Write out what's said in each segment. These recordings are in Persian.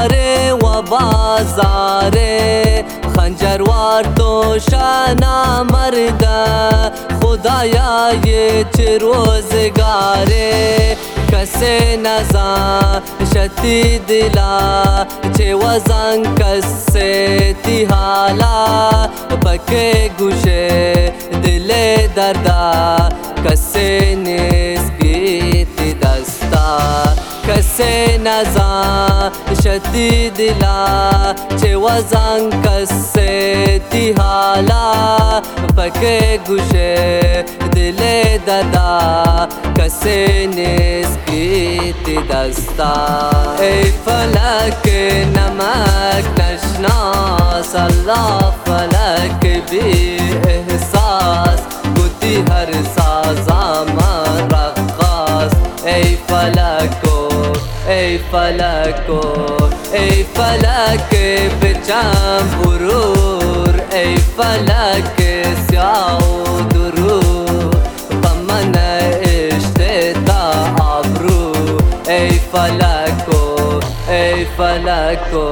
بهاره و بازاره خنجروار تو شنا مرده خدایا یه چه روزگاره کسی نزا شتی دلا چه وزن کسی تی حالا پکه گوشه دل دردا کسی نیست گیتی دستا کسی نزا شتی دلا چه وزن کسی تی حالا پکه گوشه دل دردا کسی نیست گیتی دستا ای فلک نمک نشناس الله فلک بی احساس بودی هر سازا من رقاص ای فلکو ای فلکو ای فلک بچم برور ای فلک سیاه و درور بمن اشتتا عبرو ای فلکو ای فلکو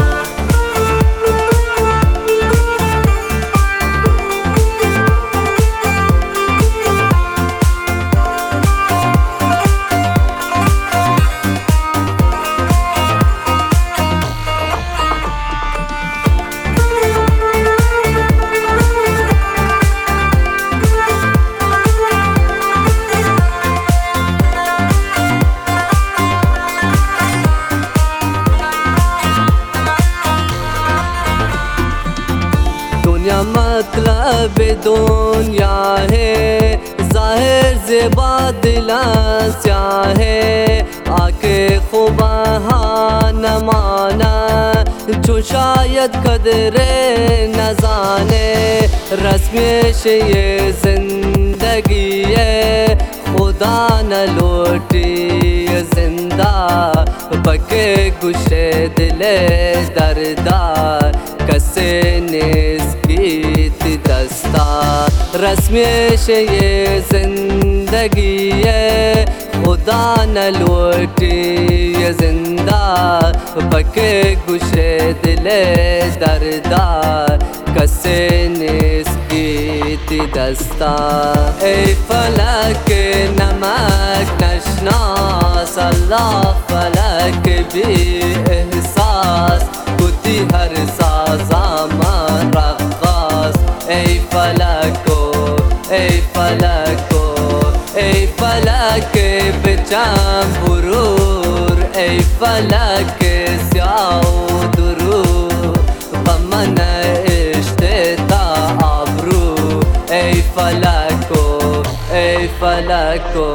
دنیا مطلب دنیا ہے ظاہر زیبا دلاں سیاہ ہے آکے خوباں نہ مانا جو شاید قدر نہ جانے رسمیش یہ زندگی ہے خدا نہ لوٹی زندہ پکے گوشے دل دردار کسی نیست گیتی دستا رسمیش یہ زندگی ہے خدا نہ لوٹی یہ زندہ پکے گوشے دل دردار کسی نیست گیتی دستا ای فلک نمک نشناس اللہ فلک بی احساس بودی هر سازا من رقاص ای فلکو ای فلکو ای فلک بچم برور ای فلک سیاه و درور بمن اشتتا عبرو ای فلکو ای فلکو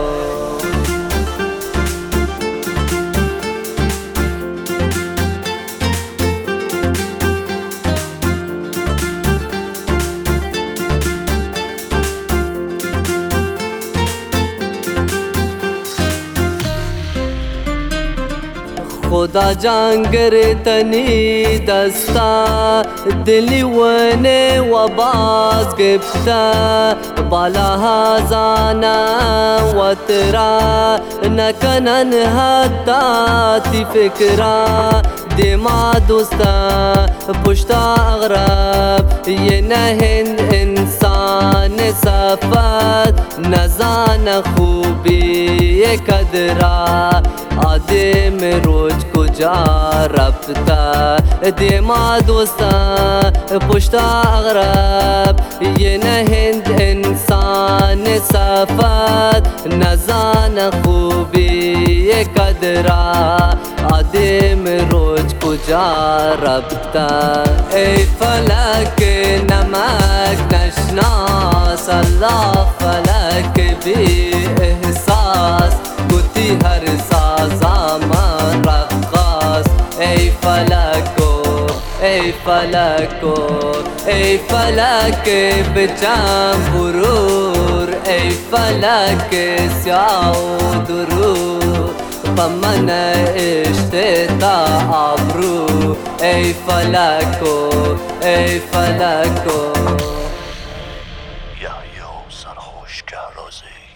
خدا جانگر تنی دستا دلی ونه و باز گفتا بالا هزانا و ترا نکنن حتا تی فکرا دیما دوستا پشتا اغرب یہ نهند انسان صفت نزان خوبی قدرا آدم روز کجا رفتا دیما دوستا پشتا اغرب یہ نهند انسان صفت نزان خوبی قدرا آدم روز کجا رفتا ای فلک نمک نشناس اللہ فلک بی احساس بودی هر سازا من رقاص ای فلکو ای فلکو ای فلک بچم برور ای فلک سیاه و درور بمن اشتتا عبرو ای فلکو ای فلکو یا سرخوش که روزی